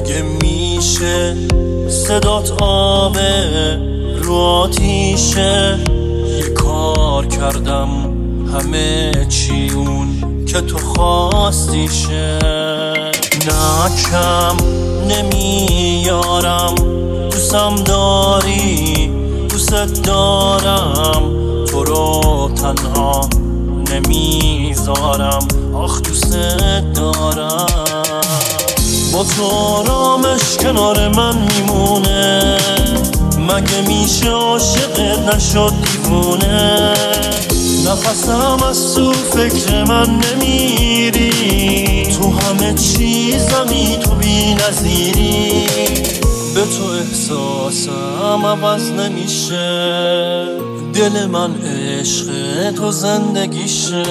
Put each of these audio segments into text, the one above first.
مگه میشه صدات آبه رو آتیشه؟ یه کار کردم همه چی اون که تو خواستیشه. نه کم نمیارم، دوستم داری، دوست دارم، تو رو تنها نمیذارم، آخ دوست دارم. با تو آرامش کنار من میمونه، مگه میشه عاشقت نشد دیوونه؟ نفسم از تو فکر من نمیری، تو همه چیزمی تو بی نظیری. به تو احساسم عوض نمیشه، دل من عشق تو زندگیشه.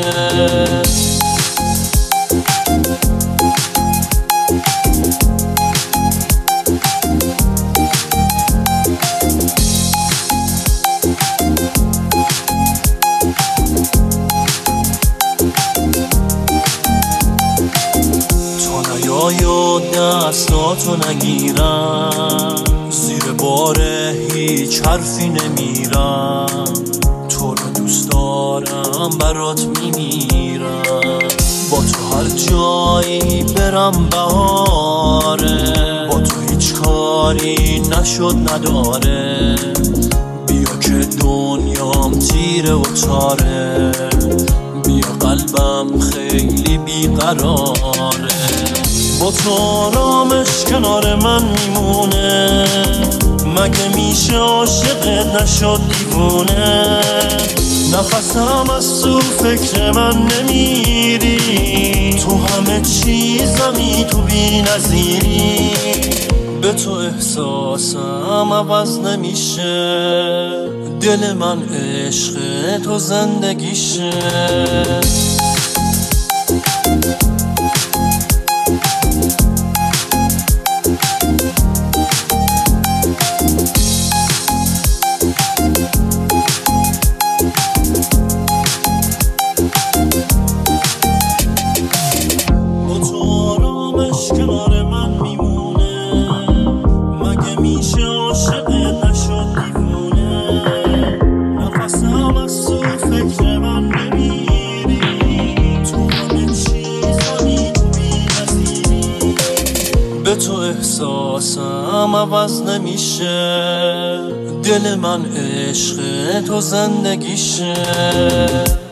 یا دستاتو نگیرم، زیر بار هیچ حرفی نمیرم، تو رو دوست دارم برات میمیرم. با تو هر جایی برم بهاره، با تو هیچ کاری نشد نداره. بیا که دنیام تیره و تاره، بیا قلبم خیلی بیقراره. با تو آرامش کنار من میمونه، مگه میشه عاشقت نشد دیوونه؟ نفسم از تو فکر من نمیری، تو همه چیزمی تو بی نظیری. به تو احساسم عوض نمیشه، دل من عشق تو زندگیشه. کنار من میمونه، مگه میشه عاشقت نشد دیوونه؟ نفسم از تو فکر من نمیری، تو همه چیزمی تو بی نظیری. به تو احساسم عوض نمیشه، دل من عشق تو زندگیشه.